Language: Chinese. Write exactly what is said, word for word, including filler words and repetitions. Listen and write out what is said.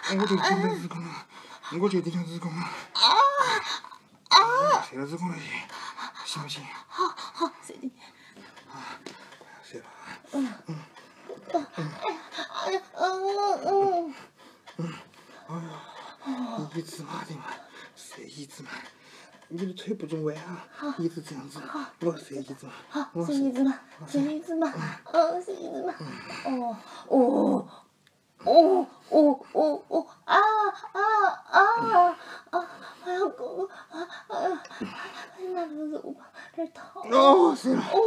我就听到子宫了，我就听到子宫了。啊啊！睡到子宫了去，行不行？ 好好，睡进去。 啊，睡吧。 嗯嗯嗯哎呀嗯嗯嗯，哎呀，一直嘛的嘛，睡一直嘛。你的腿不准弯啊，一直这样子。我睡一直嘛。 好，睡一直嘛，睡一直嘛，嗯，睡一直嘛。哦哦。哦哦哦哦啊啊啊啊！哎呀，哥哥，哎呀，哎呀，那个肉吧，有点疼。 哦，睡了。 哦